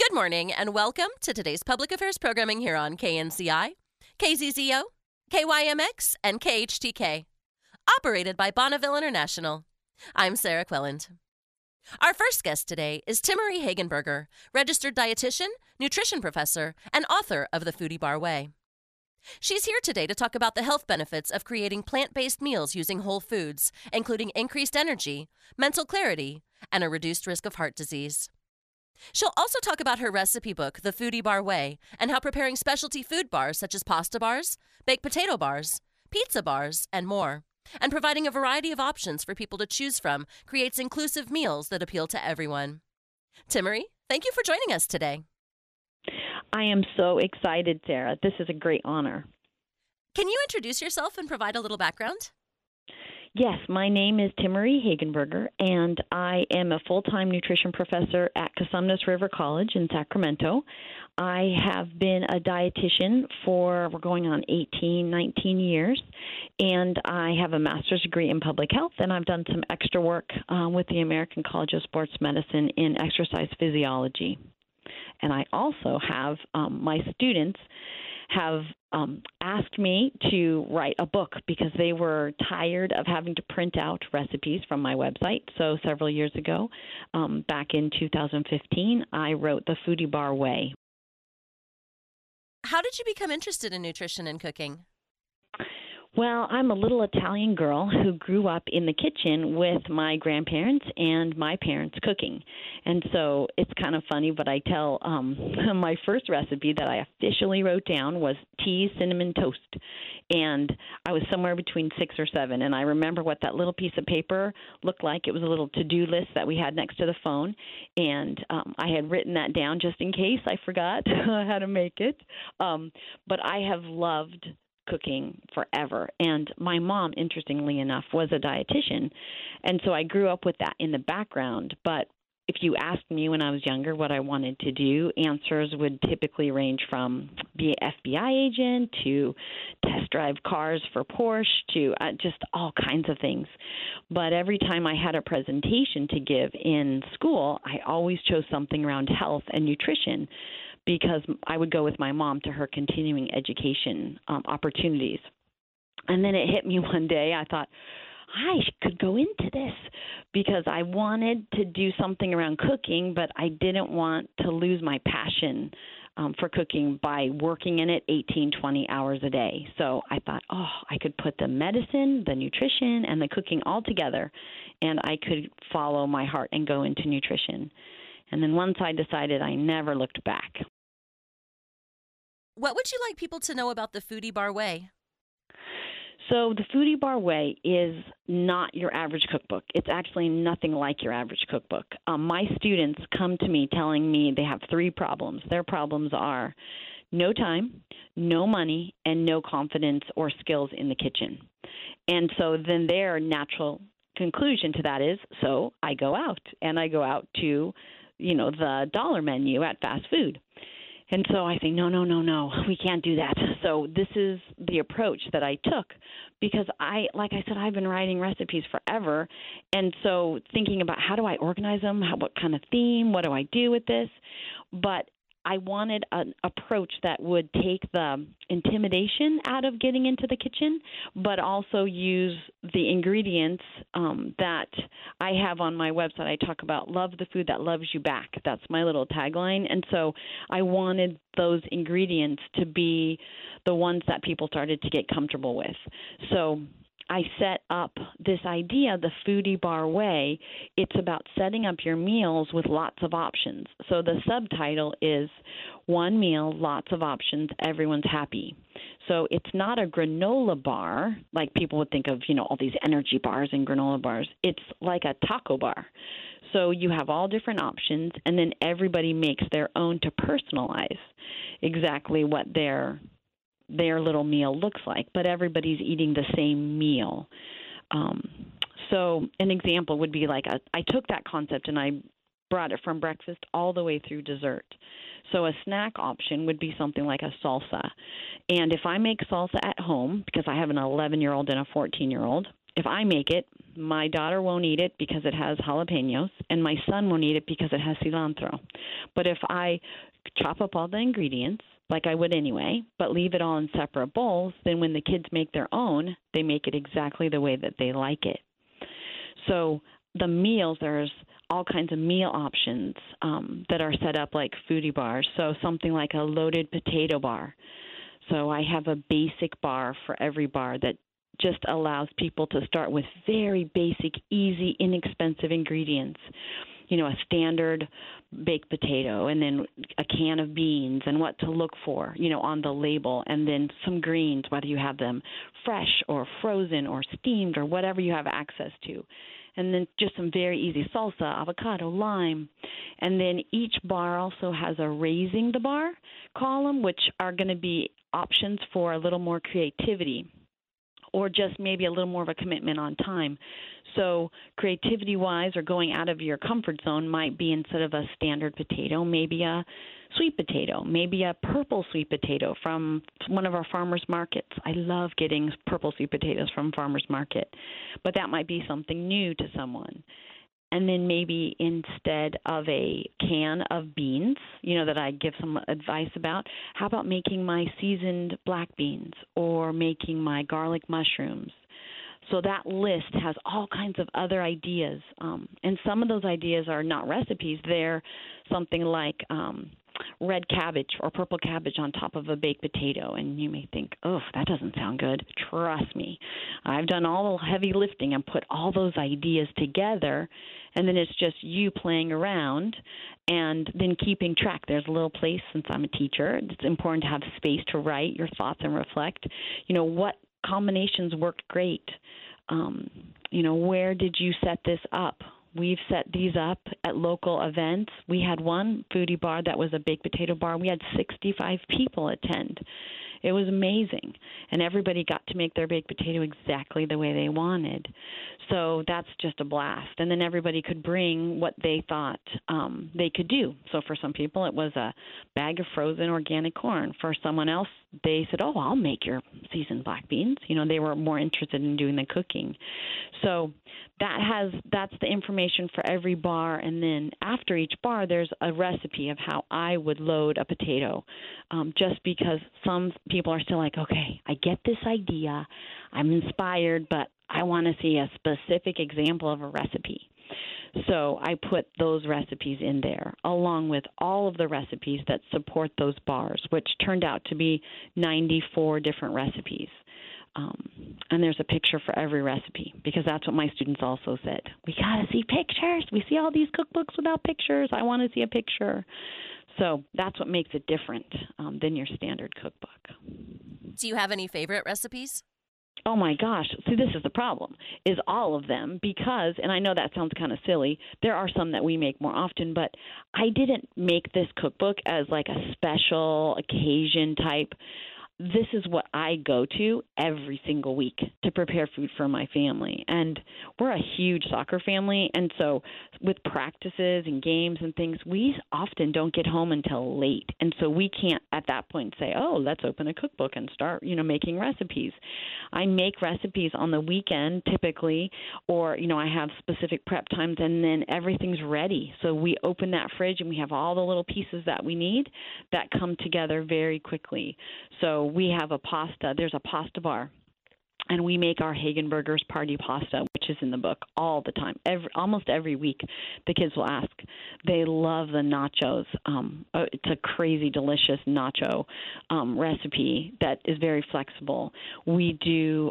Good morning and welcome to today's public affairs programming here on KNCI, KZZO, KYMX, and KHTK, operated by Bonneville International. I'm Sarah Quelland. Our first guest today is Timmerie Hagenberger, registered dietitian, nutrition professor, and author of The Foodie Bar Way. She's here today to talk about the health benefits of creating plant-based meals using whole foods, including increased energy, mental clarity, and a reduced risk of heart disease. She'll also talk about her recipe book, The Foodie Bar Way, and how preparing specialty food bars such as pasta bars, baked potato bars, pizza bars, and more, and providing a variety of options for people to choose from creates inclusive meals that appeal to everyone. Timmerie, thank you for joining us today. I am so excited, Sarah. This is a great honor. Can you introduce yourself and provide a little background? Yes, my name is Timmerie Hagenberger, and I am a full-time nutrition professor at Cosumnes River College in Sacramento. I have been a dietitian for, we're going on 18, 19 years, and I have a master's degree in public health, and I've done some extra work with the American College of Sports Medicine in exercise physiology. And I also have my students have asked me to write a book because they were tired of having to print out recipes from my website. So several years ago, back in 2015, I wrote The Foodie Bar Way. How did you become interested in nutrition and cooking? Well, I'm a little Italian girl who grew up in the kitchen with my grandparents and my parents cooking. And so it's kind of funny, but I tell my first recipe that I officially wrote down was tea cinnamon toast. And I was somewhere between 6 or 7. And I remember what that little piece of paper looked like. It was a little to-do list that we had next to the phone. And I had written that down just in case I forgot how to make it. But I have loved cooking forever. And my mom, interestingly enough, was a dietitian. And so I grew up with that in the background. But if you asked me when I was younger what I wanted to do, answers would typically range from be an FBI agent to test drive cars for Porsche to just all kinds of things. But every time I had a presentation to give in school, I always chose something around health and nutrition, because I would go with my mom to her continuing education opportunities. And then it hit me one day. I thought, I could go into this because I wanted to do something around cooking, but I didn't want to lose my passion for cooking by working in it 18, 20 hours a day. So I thought, I could put the medicine, the nutrition, and the cooking all together, and I could follow my heart and go into nutrition. And then once I decided, I never looked back. What would you like people to know about the Foodie Bar Way? So the Foodie Bar Way is not your average cookbook. It's actually nothing like your average cookbook. My students come to me telling me they have 3 problems. Their problems are no time, no money, and no confidence or skills in the kitchen. And so then their natural conclusion to that is, so I go out, and I go out to, the dollar menu at fast food. And so I say, no, we can't do that. So this is the approach that I took because like I said, I've been writing recipes forever. And so thinking about how do I organize them? What kind of theme? What do I do with this? But I wanted an approach that would take the intimidation out of getting into the kitchen, but also use the ingredients that I have on my website. I talk about love the food that loves you back. That's my little tagline. And so I wanted those ingredients to be the ones that people started to get comfortable with. So I set up this idea, the Foodie Bar Way. It's about setting up your meals with lots of options. So the subtitle is One Meal, Lots of Options, Everyone's Happy. So it's not a granola bar like people would think of, all these energy bars and granola bars. It's like a taco bar. So you have all different options, and then everybody makes their own to personalize exactly what their little meal looks like, but everybody's eating the same meal. So an example would be like I took that concept and I brought it from breakfast all the way through dessert. So a snack option would be something like a salsa. And if I make salsa at home, because I have an 11-year-old and a 14-year-old, if I make it, My daughter won't eat it because it has jalapenos, and my son won't eat it because it has cilantro. But if I chop up all the ingredients, like I would anyway, but leave it all in separate bowls, then when the kids make their own, they make it exactly the way that they like it. So the meals, there's all kinds of meal options that are set up like foodie bars. So something like a loaded potato bar. So I have a basic bar for every bar that just allows people to start with very basic, easy, inexpensive ingredients. You know, a standard baked potato, and then a can of beans, and what to look for, you know, on the label, and then some greens, whether you have them fresh or frozen or steamed or whatever you have access to. And then just some very easy salsa, avocado, lime. And then each bar also has a raising the bar column, which are going to be options for a little more creativity, or just maybe a little more of a commitment on time. So creativity-wise, or going out of your comfort zone, might be instead of a standard potato, maybe a sweet potato, maybe a purple sweet potato from one of our farmers markets. I love getting purple sweet potatoes from farmers market, but that might be something new to someone. And then maybe instead of a can of beans, you know, that I give some advice about, how about making my seasoned black beans or making my garlic mushrooms? So that list has all kinds of other ideas. And some of those ideas are not recipes. They're something like red cabbage or purple cabbage on top of a baked potato. And you may think, oh, that doesn't sound good. Trust me. I've done all the heavy lifting and put all those ideas together. And then it's just you playing around and then keeping track. There's a little place, since I'm a teacher, it's important to have space to write your thoughts and reflect. You know, what combinations worked great? You know, where did you set this up? We've set these up at local events. We had one foodie bar that was a baked potato bar. We had 65 people attend. It was amazing. And everybody got to make their baked potato exactly the way they wanted. So that's just a blast. And then everybody could bring what they thought they could do. So for some people, it was a bag of frozen organic corn. For someone else, they said, oh, I'll make your seasoned black beans. You know, they were more interested in doing the cooking. So that's the information for every bar. And then after each bar, there's a recipe of how I would load a potato, just because some people are still like, okay, I get this idea, I'm inspired, but I want to see a specific example of a recipe. So I put those recipes in there, along with all of the recipes that support those bars, which turned out to be 94 different recipes. And there's a picture for every recipe, because that's what my students also said. We got to see pictures. We see all these cookbooks without pictures. I want to see a picture. So that's what makes it different than your standard cookbook. Do you have any favorite recipes? Oh, my gosh. See, this is the problem, is all of them, because, and I know that sounds kind of silly, there are some that we make more often, but I didn't make this cookbook as like a special occasion type. This is what I go to every single week to prepare food for my family. And we're a huge soccer family. And so with practices and games and things, we often don't get home until late. And so we can't at that point say, oh, let's open a cookbook and start, making recipes. I make recipes on the weekend typically, or, I have specific prep times, and then everything's ready. So we open that fridge and we have all the little pieces that we need that come together very quickly. So we have there's a pasta bar, and we make our Hagenberger's party pasta, which is in the book all the time. Almost every week, the kids will ask. They love the nachos. It's a crazy delicious nacho recipe that is very flexible. We do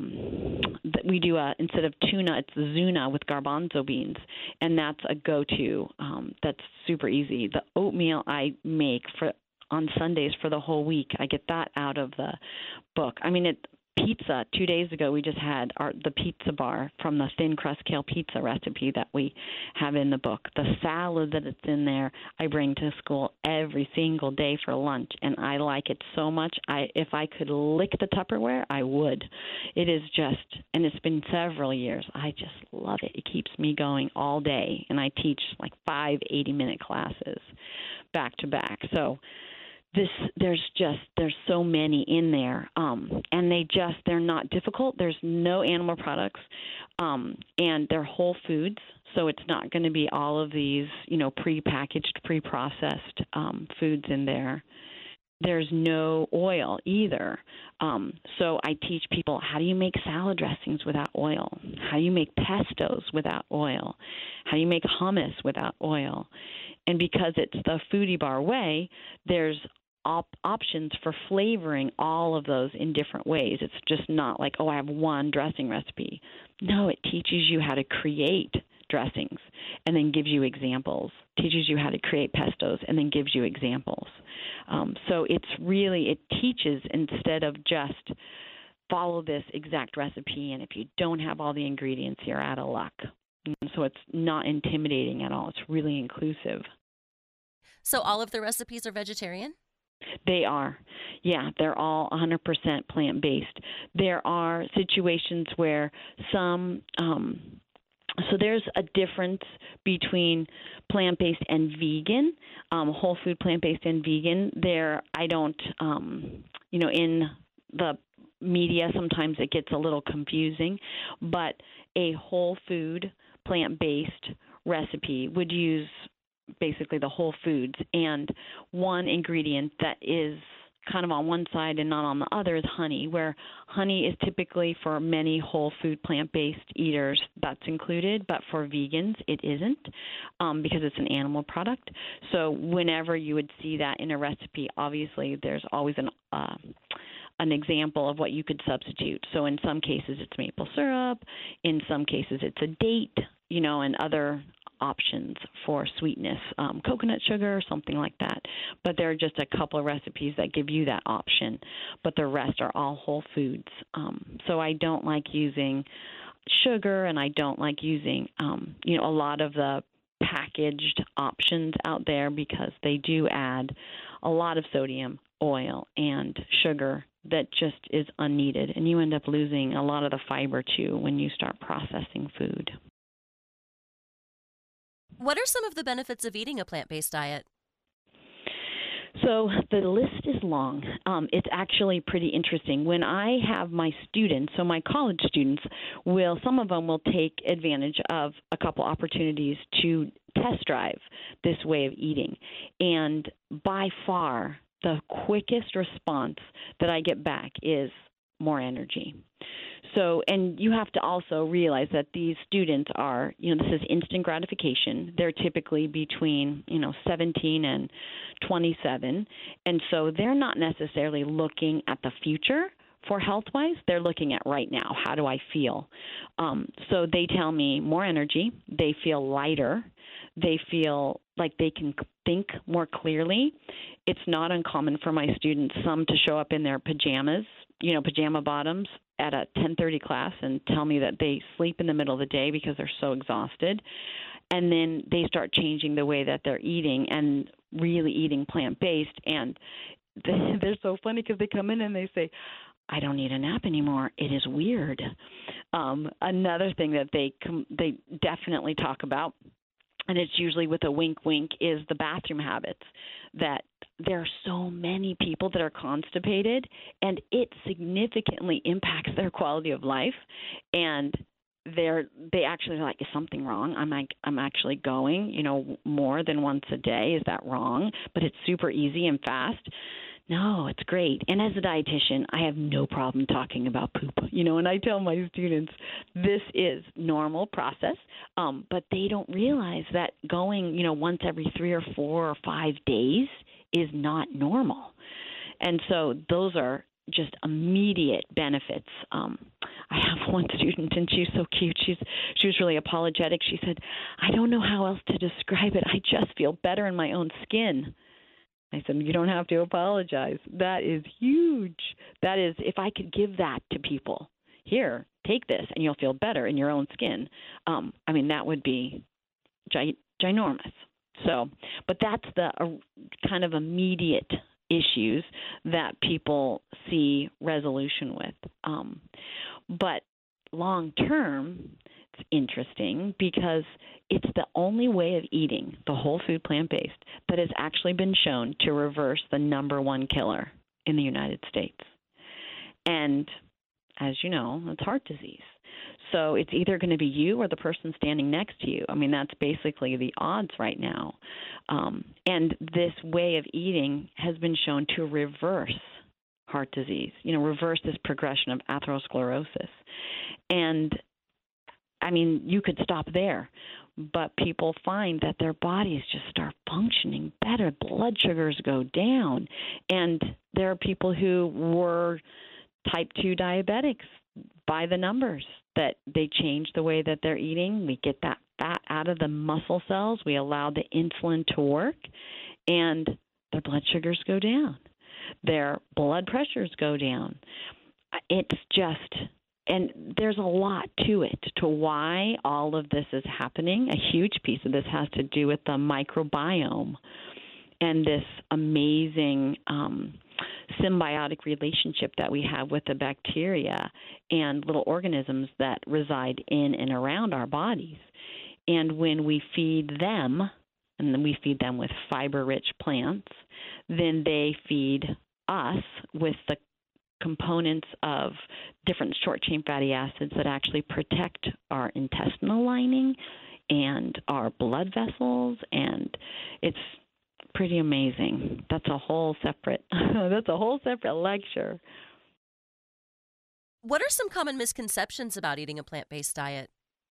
instead of tuna, it's Zuna with garbanzo beans, and that's a go-to. That's super easy. The oatmeal I make on Sundays for the whole week, I get that out of the book. Pizza, 2 days ago, we just had the pizza bar from the thin crust kale pizza recipe that we have in the book. The salad that it's in there, I bring to school every single day for lunch, and I like it so much. If I could lick the Tupperware, I would. It is just, and it's been several years, I just love it. It keeps me going all day, and I teach like 5 80-minute classes back to back. So There's so many in there, and they're not difficult. There's no animal products, and they're whole foods, so it's not going to be all of these prepackaged, pre-processed foods in there. There's no oil either. So I teach people, how do you make salad dressings without oil? How do you make pestos without oil? How do you make hummus without oil? And because it's the Foodie Bar way, there's options for flavoring all of those in different ways. It's just not like, I have one dressing recipe. No, it teaches you how to create dressings and then gives you examples, teaches you how to create pestos and then gives you examples. So it teaches instead of just follow this exact recipe, and if you don't have all the ingredients, you're out of luck. So it's not intimidating at all. It's really inclusive. So all of the recipes are vegetarian? They are. Yeah, they're all 100% plant-based. There are situations where some so there's a difference between plant-based and vegan, whole food plant-based and vegan. I don't, in the media sometimes it gets a little confusing, but a whole food plant-based recipe would use basically the whole foods, and one ingredient that is kind of on one side and not on the other is honey, where honey is typically for many whole food plant-based eaters that's included, but for vegans it isn't because it's an animal product. So whenever you would see that in a recipe, obviously there's always an example of what you could substitute. So in some cases it's maple syrup, in some cases it's a date, and other options for sweetness, coconut sugar or something like that. But there are just a couple of recipes that give you that option, but the rest are all whole foods. So I don't like using sugar, and I don't like using a lot of the packaged options out there because they do add a lot of sodium, oil, and sugar that just is unneeded, and you end up losing a lot of the fiber too when you start processing food. What are some of the benefits of eating a plant-based diet? So the list is long. It's actually pretty interesting. When I have my students, so my college students, some of them will take advantage of a couple opportunities to test drive this way of eating. And by far, the quickest response that I get back is more energy. So, and you have to also realize that these students are, this is instant gratification. They're typically between, 17 and 27. And so they're not necessarily looking at the future for health-wise. They're looking at right now. How do I feel? So they tell me more energy. They feel lighter. They feel like they can think more clearly. It's not uncommon for my students, some to show up in their pajamas, pajama bottoms at a 10:30 class and tell me that they sleep in the middle of the day because they're so exhausted. And then they start changing the way that they're eating and really eating plant-based. And they're so funny because they come in and they say, I don't need a nap anymore. It is weird. Another thing that they definitely talk about, and it's usually with a wink, wink, is the bathroom habits. That there are so many people that are constipated, and it significantly impacts their quality of life. And they actually are like, is something wrong? I'm actually going, more than once a day. Is that wrong? But it's super easy and fast. No, it's great. And as a dietitian, I have no problem talking about poop, and I tell my students this is normal process, but they don't realize that going, once every 3 or 4 or 5 days is not normal. And so those are just immediate benefits. I have one student, and she's so cute. She was really apologetic. She said, I don't know how else to describe it. I just feel better in my own skin. I said, you don't have to apologize. That is huge. That is, if I could give that to people, here, take this, and you'll feel better in your own skin. That would be ginormous. So, but that's the kind of immediate issues that people see resolution with. But long term, interesting because it's the only way of eating the whole food plant-based that has actually been shown to reverse the number one killer in the United States. And as you know, it's heart disease. So it's either going to be you or the person standing next to you. I mean, that's basically the odds right now. And this way of eating has been shown to reverse heart disease, reverse this progression of atherosclerosis. And, I mean, you could stop there, but people find that their bodies just start functioning better. Blood sugars go down. And there are people who were type 2 diabetics by the numbers, that they change the way that they're eating. We get that fat out of the muscle cells. We allow the insulin to work, and their blood sugars go down. Their blood pressures go down. It's just, and there's a lot to it, to why all of this is happening. A huge piece of this has to do with the microbiome and this amazing symbiotic relationship that we have with the bacteria and little organisms that reside in and around our bodies. And when we feed them, and then we feed them with fiber-rich plants, then they feed us with the components of different short-chain fatty acids that actually protect our intestinal lining and our blood vessels, and it's pretty amazing. That's a whole separate lecture. What are some common misconceptions about eating a plant-based diet?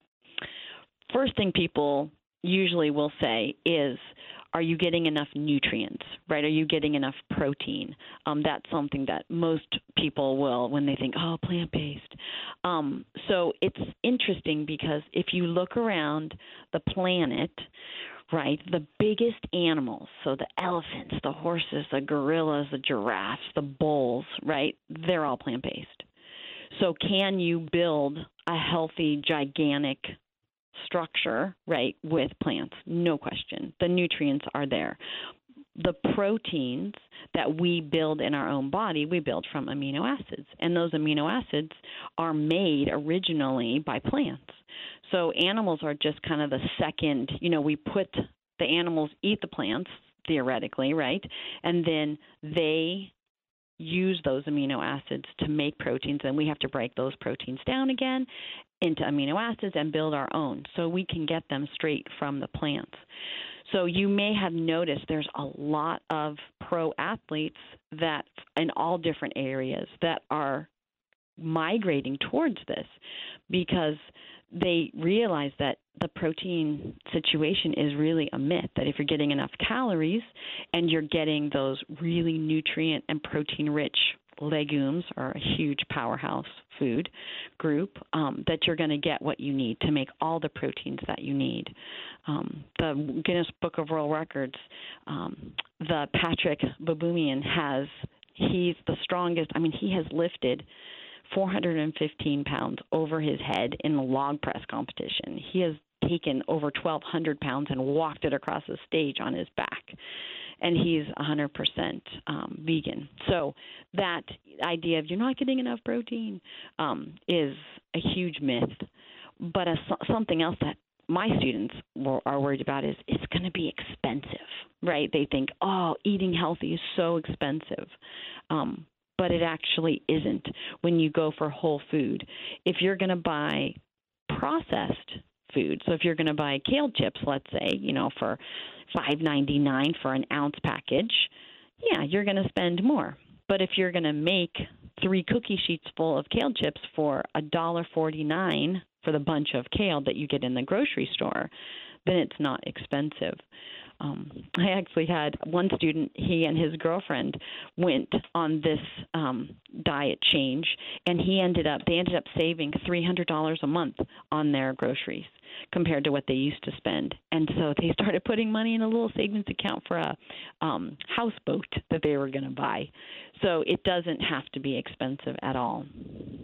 First thing people usually will say is, are you getting enough nutrients, right? Are you getting enough protein? That's something that most people will when they think, oh, plant-based. So it's interesting because if you look around the planet, right, the biggest animals, so the elephants, the horses, the gorillas, the giraffes, the bulls, right, they're all plant-based. So can you build a healthy, gigantic structure, right, with plants? No question. The nutrients are there. The proteins that we build in our own body, we build from amino acids. And those amino acids are made originally by plants. So animals are just kind of the second, we put the animals eat the plants, theoretically, right? And then they use those amino acids to make proteins, and we have to break those proteins down again into amino acids and build our own. So we can get them straight from the plants. So you may have noticed there's a lot of pro athletes that in all different areas that are migrating towards this because they realize that the protein situation is really a myth, that if you're getting enough calories and you're getting those really nutrient and protein-rich legumes, are a huge powerhouse food group, that you're going to get what you need to make all the proteins that you need. The Guinness Book of World Records, the Patrick Baboumian he's the strongest. I mean, he has lifted 415 pounds over his head in the log press competition. He has taken over 1,200 pounds and walked it across the stage on his back. And he's 100% vegan. So that idea of you're not getting enough protein is a huge myth. But something else that my students are worried about is it's going to be expensive, right? They think, oh, eating healthy is so expensive. But it actually isn't when you go for whole food. If you're going to buy processed food, so if you're going to buy kale chips, let's say, for $5.99 for an ounce package, yeah, you're going to spend more. But if you're going to make 3 cookie sheets full of kale chips for $1.49 for the bunch of kale that you get in the grocery store, then it's not expensive. I actually had one student, he and his girlfriend went on this diet change, and they ended up saving $300 a month on their groceries compared to what they used to spend. And so they started putting money in a little savings account for a houseboat that they were going to buy. So it doesn't have to be expensive at all.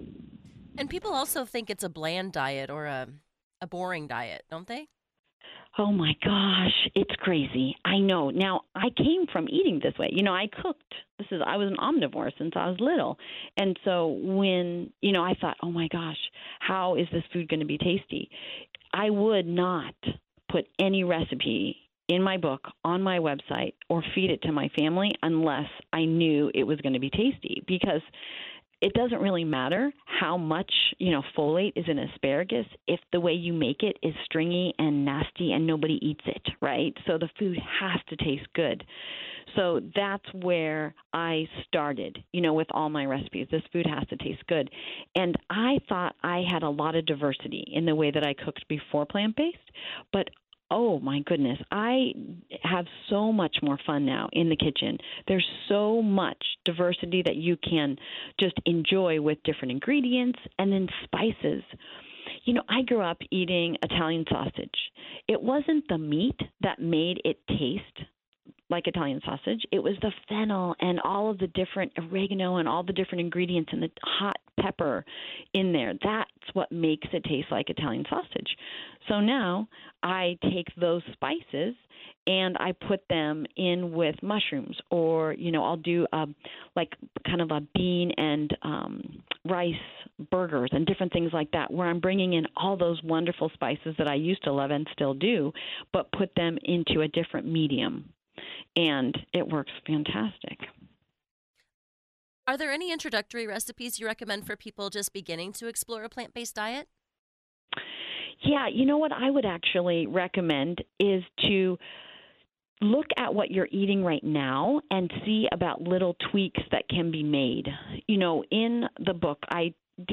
And people also think it's a bland diet or a boring diet, don't they? Oh my gosh, it's crazy. I know. Now, I came from eating this way. I cooked. I was an omnivore since I was little. And so when, I thought, oh my gosh, how is this food going to be tasty? I would not put any recipe in my book, on my website, or feed it to my family unless I knew it was going to be tasty, because it doesn't really matter how much, folate is in asparagus if the way you make it is stringy and nasty and nobody eats it, right? So the food has to taste good. So that's where I started, with all my recipes. This food has to taste good. And I thought I had a lot of diversity in the way that I cooked before plant-based, but oh my goodness, I have so much more fun now in the kitchen. There's so much diversity that you can just enjoy with different ingredients and then spices. I grew up eating Italian sausage. It wasn't the meat that made it taste like Italian sausage. It was the fennel and all of the different oregano and all the different ingredients and the hot pepper in there. That's what makes it taste like Italian sausage. So now I take those spices and I put them in with mushrooms, or, I'll do kind of a bean and rice burgers and different things like that, where I'm bringing in all those wonderful spices that I used to love and still do, but put them into a different medium. And it works fantastic. Are there any introductory recipes you recommend for people just beginning to explore a plant-based diet? Yeah, what I would actually recommend is to look at what you're eating right now and see about little tweaks that can be made. In the book, I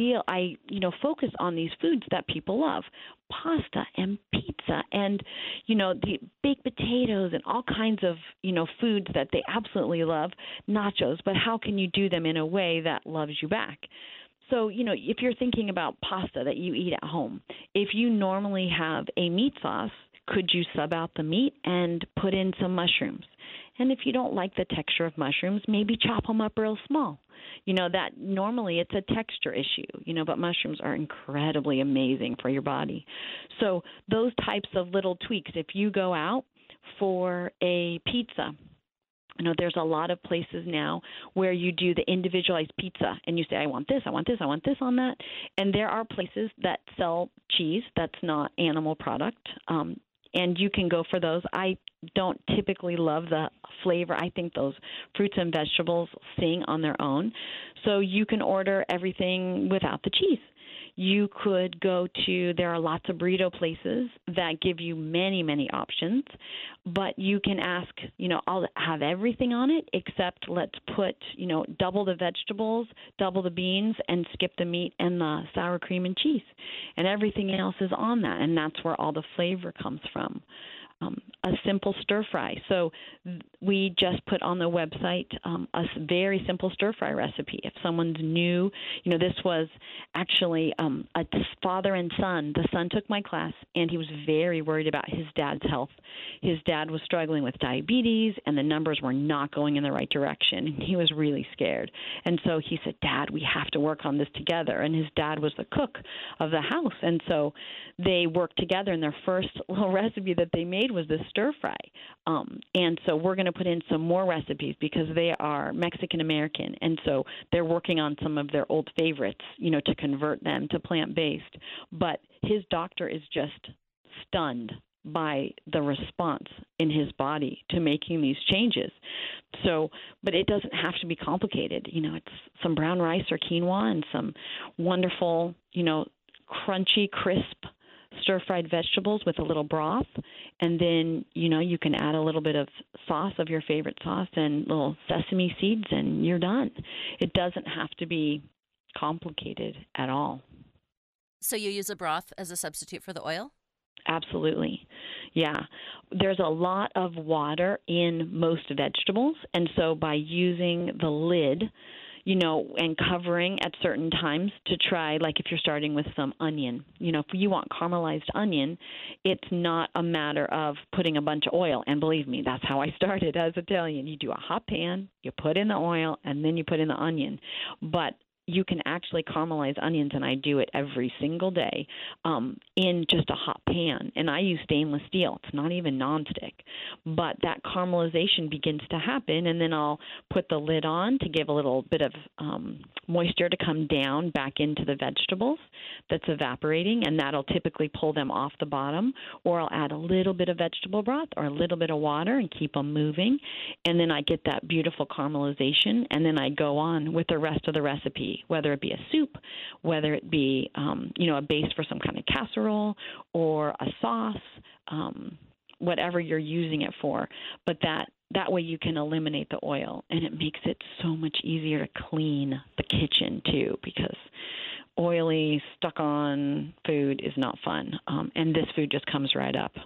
focus on these foods that people love: pasta and pizza and, the baked potatoes and all kinds of, foods that they absolutely love, nachos, but how can you do them in a way that loves you back? So, if you're thinking about pasta that you eat at home, if you normally have a meat sauce, could you sub out the meat and put in some mushrooms? And if you don't like the texture of mushrooms, maybe chop them up real small. That normally it's a texture issue, but mushrooms are incredibly amazing for your body. So those types of little tweaks, if you go out for a pizza, there's a lot of places now where you do the individualized pizza and you say, I want this, I want this, I want this on that. And there are places that sell cheese that's not animal product. And you can go for those. I don't typically love the flavor. I think those fruits and vegetables sing on their own. So you can order everything without the cheese. You could there are lots of burrito places that give you many, many options, but you can ask, I'll have everything on it except let's put, double the vegetables, double the beans, and skip the meat and the sour cream and cheese. And everything else is on that, and that's where all the flavor comes from. A simple stir fry. So we just put on the website a very simple stir fry recipe. If someone's new, this was actually a father and son. The son took my class, and he was very worried about his dad's health. His dad was struggling with diabetes, and the numbers were not going in the right direction. And he was really scared. And so he said, Dad, we have to work on this together. And his dad was the cook of the house. And so they worked together, and their first little recipe that they made was this stir fry. And so we're going to put in some more recipes because they are Mexican American, and so they're working on some of their old favorites, to convert them to plant-based. But his doctor is just stunned by the response in his body to making these changes. So, but it doesn't have to be complicated. It's some brown rice or quinoa and some wonderful, crunchy, crisp stir-fried vegetables with a little broth, and then, you can add a little bit of sauce of your favorite sauce and little sesame seeds, and you're done. It doesn't have to be complicated at all. So you use a broth as a substitute for the oil? Absolutely. Yeah. There's a lot of water in most vegetables, and so by using the lid, and covering at certain times to try, like if you're starting with some onion, if you want caramelized onion, it's not a matter of putting a bunch of oil. And believe me, that's how I started as Italian. You do a hot pan, you put in the oil, and then you put in the onion. But you can actually caramelize onions, and I do it every single day in just a hot pan. And I use stainless steel. It's not even nonstick. But that caramelization begins to happen, and then I'll put the lid on to give a little bit of moisture to come down back into the vegetables that's evaporating, and that'll typically pull them off the bottom. Or I'll add a little bit of vegetable broth or a little bit of water and keep them moving. And then I get that beautiful caramelization, and then I go on with the rest of the recipe, whether it be a soup, whether it be a base for some kind of casserole or a sauce, whatever you're using it for. But that way you can eliminate the oil, and it makes it so much easier to clean the kitchen too, because oily, stuck-on food is not fun, and this food just comes right up.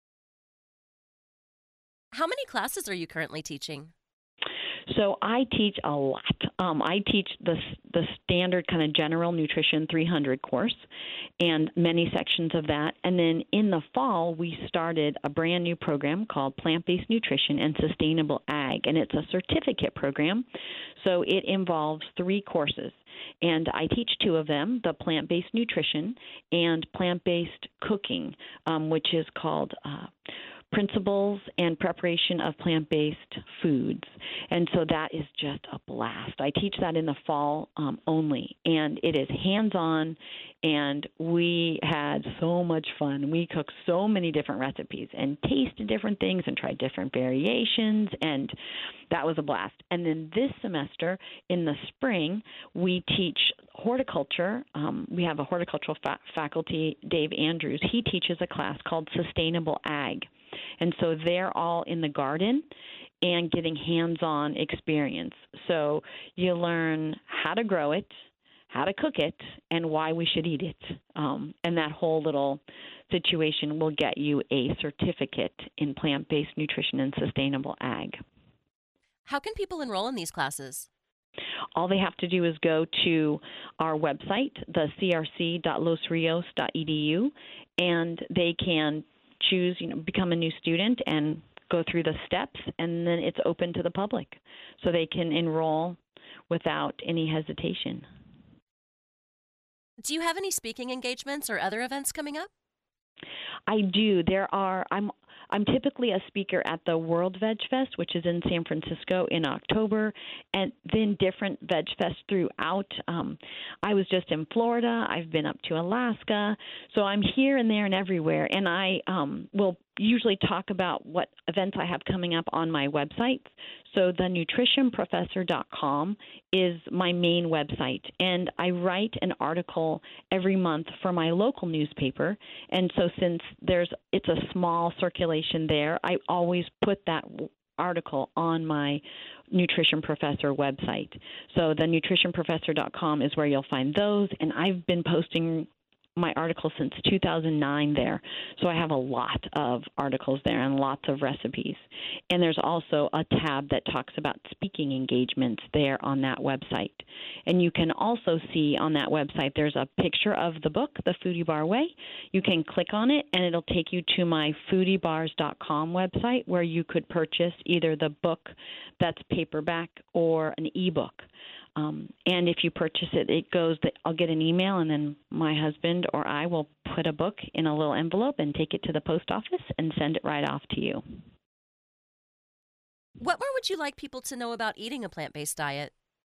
How many classes are you currently teaching? So I teach a lot. I teach the standard kind of general nutrition 300 course and many sections of that. And then in the fall, we started a brand new program called Plant-Based Nutrition and Sustainable Ag, and it's a certificate program. So it involves 3 courses. And I teach 2 of them, the plant-based nutrition and plant-based cooking, which is called Principles and Preparation of Plant-Based Foods. And so that is just a blast. I teach that in the fall only, and it is hands-on, and we had so much fun. We cooked so many different recipes and tasted different things and tried different variations, and that was a blast. And then this semester in the spring, we teach horticulture. We have a horticultural faculty, Dave Andrews. He teaches a class called Sustainable Ag. And so they're all in the garden and getting hands-on experience. So you learn how to grow it, how to cook it, and why we should eat it. And that whole little situation will get you a certificate in plant-based nutrition and sustainable ag. How can people enroll in these classes? All they have to do is go to our website, the crc.losrios.edu, and they can choose, become a new student and go through the steps, and then it's open to the public. So they can enroll without any hesitation. Do you have any speaking engagements or other events coming up? I do. I'm typically a speaker at the World Veg Fest, which is in San Francisco in October, and then different Veg Fests throughout. I was just in Florida. I've been up to Alaska. So I'm here and there and everywhere, and I will usually talk about what events I have coming up on my website. So the nutritionprofessor.com is my main website, and I write an article every month for my local newspaper. And so since it's a small circulation there, I always put that article on my Nutrition Professor website. So the nutritionprofessor.com is where you'll find those, and I've been posting my article since 2009 there. So I have a lot of articles there and lots of recipes. And there's also a tab that talks about speaking engagements there on that website. And you can also see on that website there's a picture of the book, The Foodie Bar Way. You can click on it and it'll take you to my foodiebars.com website where you could purchase either the book that's paperback or an ebook. And if you purchase it, I'll get an email, and then my husband or I will put a book in a little envelope and take it to the post office and send it right off to you. What more would you like people to know about eating a plant-based diet?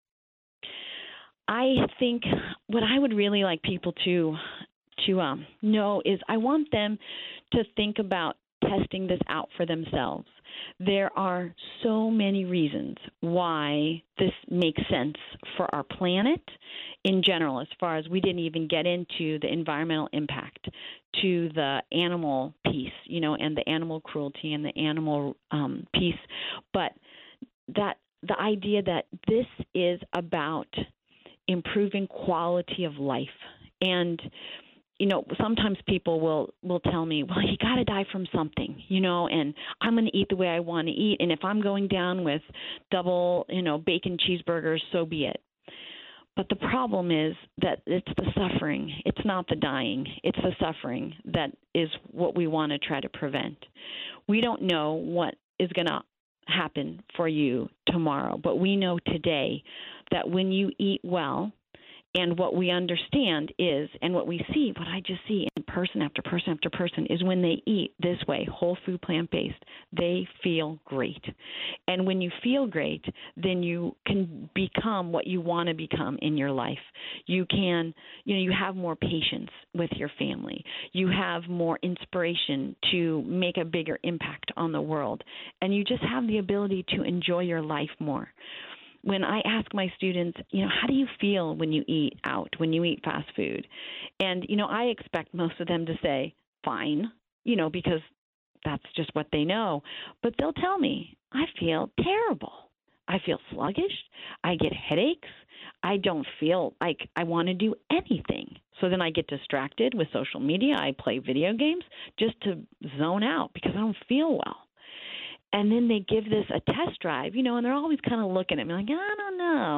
I think what I would really like people to know is I want them to think about testing this out for themselves. There are so many reasons why this makes sense for our planet in general, as far as we didn't even get into the environmental impact, to the animal piece, and the animal cruelty and the animal piece. But that the idea that this is about improving quality of life. And sometimes people will tell me, well, you got to die from something, and I'm going to eat the way I want to eat. And if I'm going down with double, bacon cheeseburgers, so be it. But the problem is that it's the suffering. It's not the dying. It's the suffering that is what we want to try to prevent. We don't know what is going to happen for you tomorrow, but we know today that when you eat well And what we understand is, and what we see, what I just see in person after person after person, is when they eat this way, whole food, plant-based, they feel great. And when you feel great, then you can become what you want to become in your life. You can, you have more patience with your family. You have more inspiration to make a bigger impact on the world. And you just have the ability to enjoy your life more. When I ask my students, how do you feel when you eat out, when you eat fast food? And, I expect most of them to say, fine, because that's just what they know. But they'll tell me, I feel terrible. I feel sluggish. I get headaches. I don't feel like I want to do anything. So then I get distracted with social media. I play video games just to zone out because I don't feel well. And then they give this a test drive, and they're always kind of looking at me like, I don't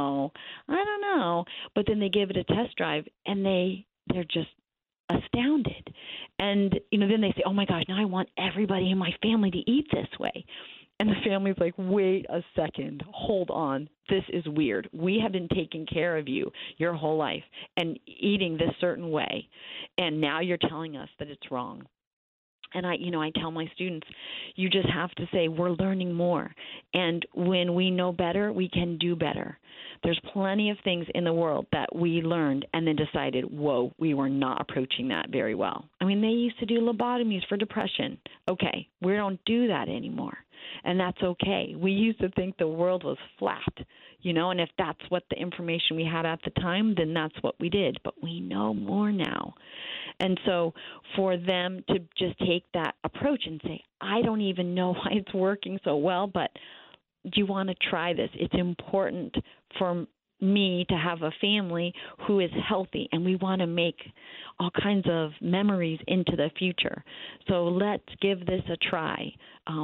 know. But then they give it a test drive, and they're just astounded. And, then they say, oh, my gosh, now I want everybody in my family to eat this way. And the family's like, wait a second, hold on. This is weird. We have been taking care of you your whole life and eating this certain way, and now you're telling us that it's wrong. And I tell my students, you just have to say, we're learning more. And when we know better, we can do better. There's plenty of things in the world that we learned and then decided, whoa, we were not approaching that very well. I mean, they used to do lobotomies for depression. Okay, we don't do that anymore. And that's okay. We used to think the world was flat, and if that's what the information we had at the time, then that's what we did. But we know more now. And so for them to just take that approach and say, I don't even know why it's working so well, but do you want to try this? It's important for me to have a family who is healthy, and we want to make all kinds of memories into the future. So let's give this a try.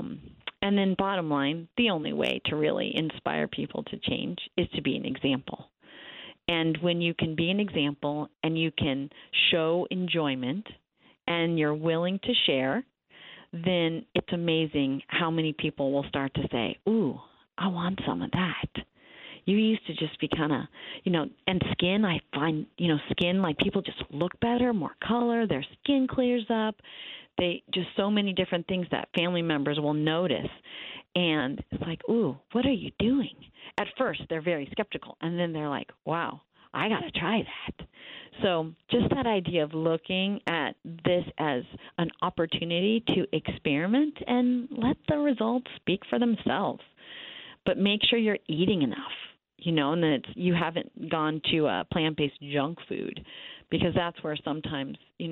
And then bottom line, the only way to really inspire people to change is to be an example. And when you can be an example and you can show enjoyment and you're willing to share, then it's amazing how many people will start to say, ooh, I want some of that. You used to just be kind of, and skin, I find, skin, like people just look better, more color, their skin clears up. They just so many different things that family members will notice. And it's like, ooh, what are you doing? At first, they're very skeptical. And then they're like, wow, I got to try that. So just that idea of looking at this as an opportunity to experiment and let the results speak for themselves. But make sure you're eating enough, and that you haven't gone to plant-based junk food, because that's where sometimes,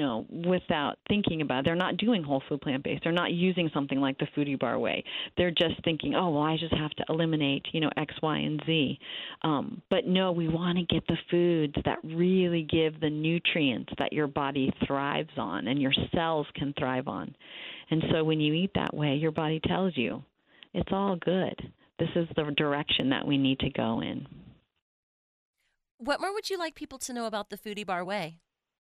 without thinking about it, they're not doing whole food plant-based. They're not using something like the Foodie Bar Way. They're just thinking, oh, well, I just have to eliminate, X, Y, and Z. But no, we want to get the foods that really give the nutrients that your body thrives on and your cells can thrive on. And so when you eat that way, your body tells you it's all good. This is the direction that we need to go in. What more would you like people to know about the Foodie Bar Way?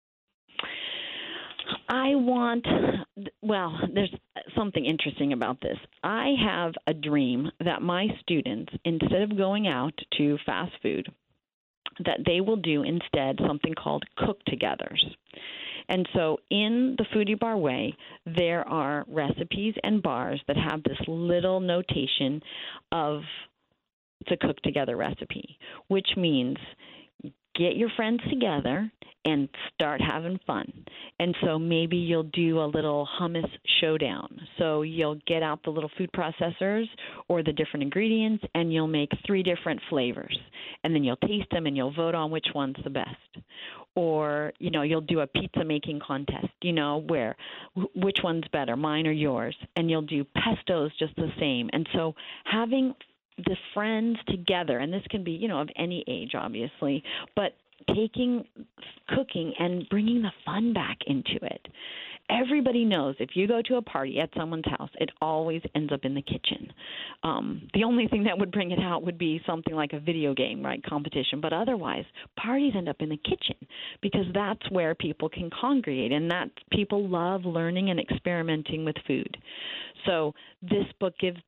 There's something interesting about this. I have a dream that my students, instead of going out to fast food, that they will do instead something called cook-togethers. And so in the Foodie Bar Way, there are recipes and bars that have this little notation of it's a cook-together recipe, which means get your friends together and start having fun. And so maybe you'll do a little hummus showdown. So you'll get out the little food processors or the different ingredients, and you'll make 3 different flavors. And then you'll taste them, and you'll vote on which one's the best. Or, you'll do a pizza making contest, where which one's better, mine or yours. And you'll do pestos just the same. And so having the friends together, and this can be, of any age, obviously, but taking cooking and bringing the fun back into it. Everybody knows if you go to a party at someone's house, it always ends up in the kitchen. The only thing that would bring it out would be something like a video game, right, competition. But otherwise, parties end up in the kitchen because that's where people can congregate, and that people love learning and experimenting with food. So this book gives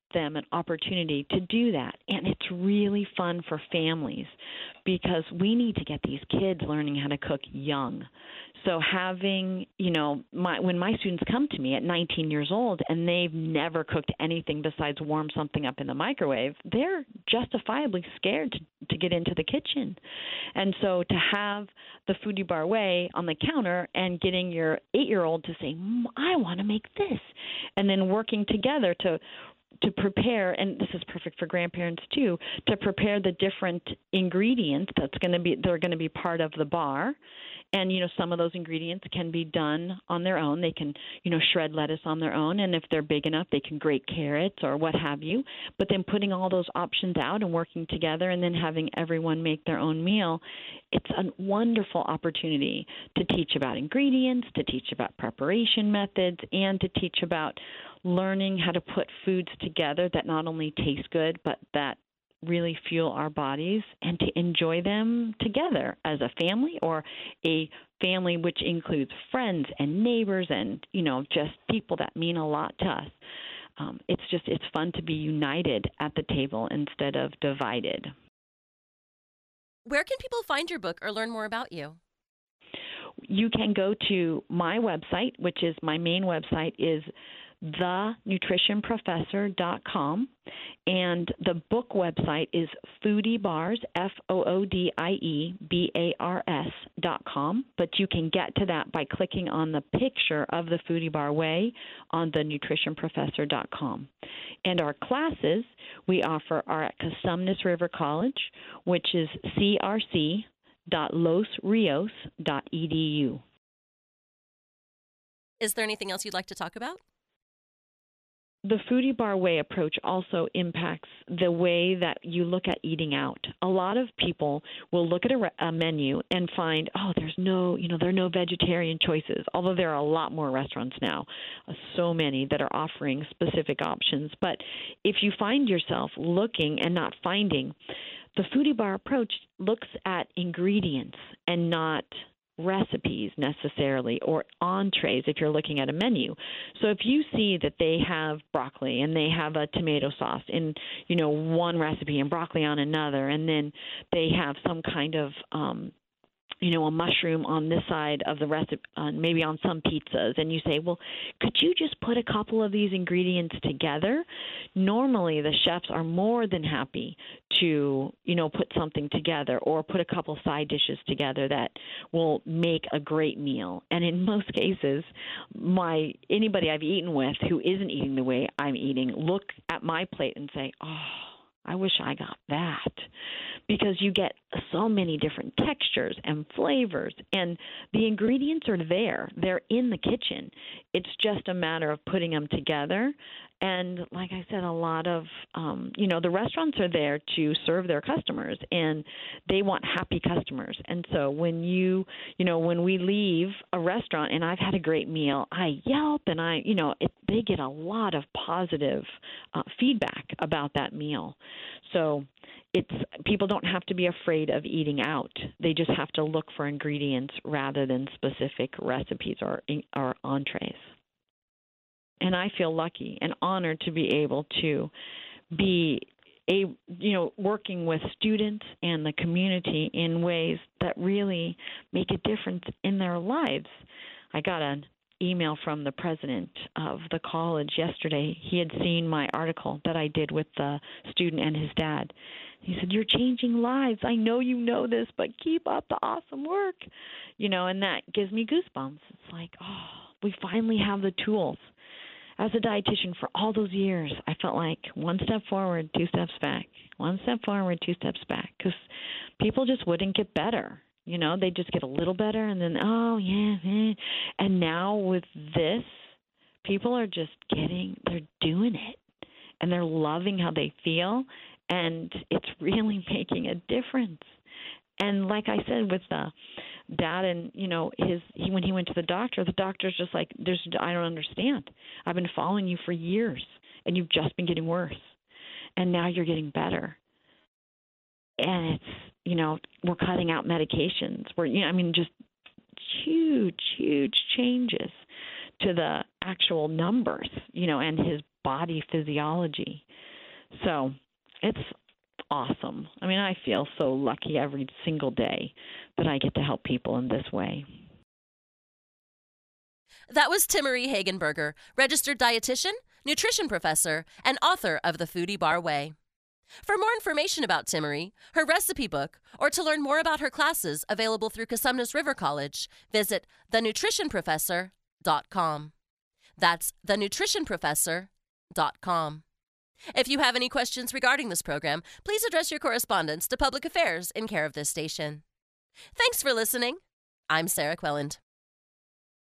them an opportunity to do that. And it's really fun for families because we need to get these kids learning how to cook young. So having, when my students come to me at 19 years old and they've never cooked anything besides warm something up in the microwave, they're justifiably scared to get into the kitchen. And so to have the Foodie Bar Way on the counter and getting your 8-year-old to say, I want to make this, and then working together to prepare, and this is perfect for grandparents too, to prepare the different ingredients they're going to be part of the bar. And, some of those ingredients can be done on their own. They can, shred lettuce on their own. And if they're big enough, they can grate carrots or what have you. But then putting all those options out and working together and then having everyone make their own meal, it's a wonderful opportunity to teach about ingredients, to teach about preparation methods, and to teach about learning how to put foods together that not only taste good, but that really fuel our bodies, and to enjoy them together as a family, or a family which includes friends and neighbors and, just people that mean a lot to us. It's fun to be united at the table instead of divided. Where can people find your book or learn more about you? You can go to my website, which is my main website is thenutritionprofessor.com, and the book website is FoodieBars, FoodieBars.com, but you can get to that by clicking on the picture of the Foodie Bar Way on thenutritionprofessor.com. And our classes we offer are at Cosumnes River College, which is crc.losrios.edu. Is there anything else you'd like to talk about? The Foodie Bar Way approach also impacts the way that you look at eating out. A lot of people will look at a menu and find, there are no vegetarian choices, although there are a lot more restaurants now, so many that are offering specific options. But if you find yourself looking and not finding, the Foodie Bar approach looks at ingredients and not recipes necessarily, or entrees if you're looking at a menu. So if you see that they have broccoli and they have a tomato sauce in, one recipe and broccoli on another, and then they have some kind of a mushroom on this side of the recipe, maybe on some pizzas, and you say, well, could you just put a couple of these ingredients together? Normally, the chefs are more than happy to, put something together or put a couple side dishes together that will make a great meal. And in most cases, anybody I've eaten with who isn't eating the way I'm eating look at my plate and say, I wish I got that, because you get so many different textures and flavors, and the ingredients are there. They're in the kitchen. It's just a matter of putting them together. And like I said, a lot of, the restaurants are there to serve their customers, and they want happy customers. And so when when we leave a restaurant and I've had a great meal, I Yelp, and they get a lot of positive feedback about that meal. So people don't have to be afraid of eating out. They just have to look for ingredients rather than specific recipes or entrees. And I feel lucky and honored to be able to be working with students and the community in ways that really make a difference in their lives. I got an email from the president of the college yesterday. He had seen my article that I did with the student and his dad. He said, "You're changing lives. I know you know this, but keep up the awesome work." And that gives me goosebumps. It's like, we finally have the tools. As a dietitian for all those years, I felt like one step forward, two steps back. One step forward, two steps back. Because people just wouldn't get better. They'd just get a little better, and then, And now with this, people are just they're doing it. And they're loving how they feel. And it's really making a difference. And like I said, with the dad and, when he went to the doctor's just like, I don't understand. I've been following you for years, and you've just been getting worse. And now you're getting better. And it's, we're cutting out medications. Just huge, huge changes to the actual numbers, and his body physiology. So it's awesome. I mean, I feel so lucky every single day that I get to help people in this way. That was Timmerie Hagenberger, registered dietitian, nutrition professor, and author of The Foodie Bar Way. For more information about Timmerie, her recipe book, or to learn more about her classes available through Cosumnes River College, visit thenutritionprofessor.com. That's thenutritionprofessor.com. If you have any questions regarding this program, please address your correspondence to Public Affairs in care of this station. Thanks for listening. I'm Sarah Quelland.